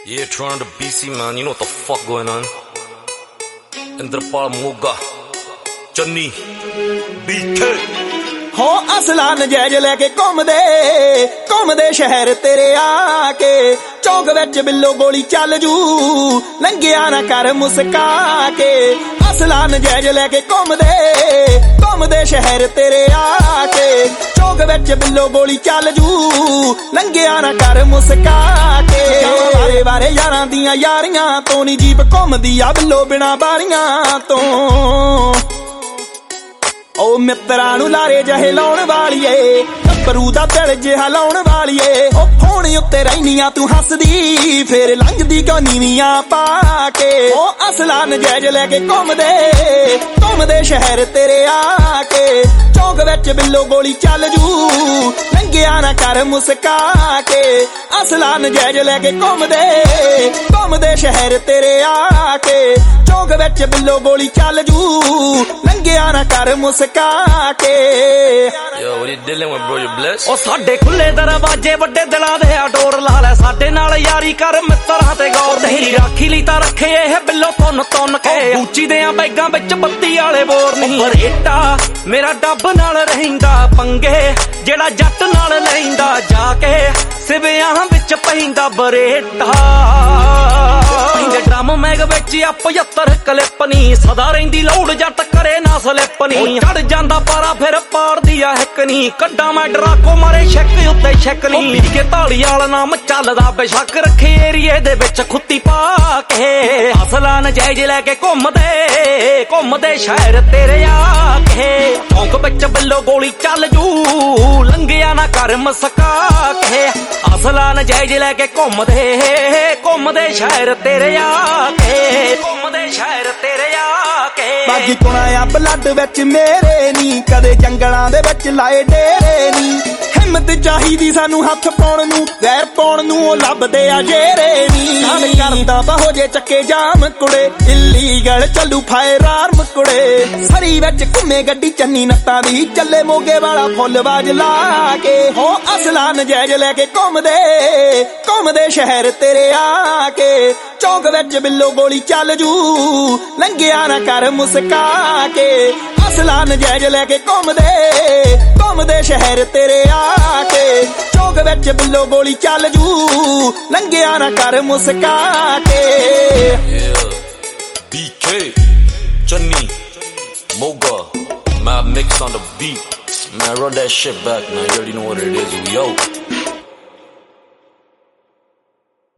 Yeah, Toronto BC, man. You know what the fuck going on? Indrapal Moga, Channi, BK. हो असला नजैज लैके घूमदे शहर तेरे आके चौक विच बिल्लो गोली चल जू लंघिया ना कर मुस्का के असला नजैज लैके घूमदे शहर तेरे आके चौक विच बिल्लो गोली चल जू लंघिया ना कर मुस्का के वारे वारे यारां दियां यारियां तो नी जीप घूमदी आ बिल्लो बिना बारियां तो ओ मित्रां नूं लारे जहे लाउण वालीए टप्परू दा दिल जिहा लाउण वालीए ओ फोन उत्ते रहनियां तू हसदी फिर लंघदी क्यों नीवियां पाके ओ असला नजैज लैके घूमदे शहर तेरे आके चौक विच बिल्लो गोली चल जू लंघिया ना कर मुस्का के असला नजैज लैके घूमदे शहर तेरे आके चौक विच बिल्लो गोली चल जू लंघिया ना कर मुस्का के Yo, what you dealing with, bro? You blessed? ओ साडे खुले दरवाजे वड्डे दिलां दे डोर ला ले साडे नाल यारी कर मित्तरां ते गौर तेरी राखी ली तां रखे ए बिल्लो तुन के ऊंची देयां बैगां विच बत्ती वाले बोर नहीं बरेटा मेरा डब नाल रहिंदा पंगे जेड़ा जट नाल लैंदा जाके सिवियां विच पैंदा बरेटा ड्रम मैग विच आ 75 कलिपनी सदा रहिंदी लौड़ जट करे ना स्लिपनी चढ़ जांदा पारा फिर पाड़दी आ हिकनी कड्डा मैं डराको मारे शक उत्ते शकनी पी के ताली वाला नाम चलदा बेशक रखे एरिए दे विच खुत्ती पा के असला नजैज लैके घूमदे शहर तेरे आके चौक विच बिल्लो गोली चल जू लंघिया ना कर मस्का के असला नजैज लैके घूमदे शहर तेरे आके शहर तेरे आके बागी कुणाया ब्लड विच मेरे नी कदे जंगलां दे विच लाए डेरे नी हिम्मत चाहिदी सानू हथ पाउण नू गैर पाउण नू ओ लभदे आ जेरे नी नाल करदा बहु जे चक्के जाम कुड़े इलीगल चलू फायर आर्म कुड़े सरी विच घुमे गड्डी चन्नी नत्तां दी चले मोगे वाला फुੱਲ बाज ला के हो असला नजैज लैके घूमदे शहर तेरे आके चौक विच बिल्लो गोली चल जू लंघिया ना कर मुस्का के असला नजैज लैके घूमदे शहर तेरे आके चौक विच बिल्लो गोली चल जू लंघिया ना कर मुस्का के Yeah, BK, Channi, Moga, Mad Mix on the beat. Man, run that shit back, man. You already know what it is. Yo.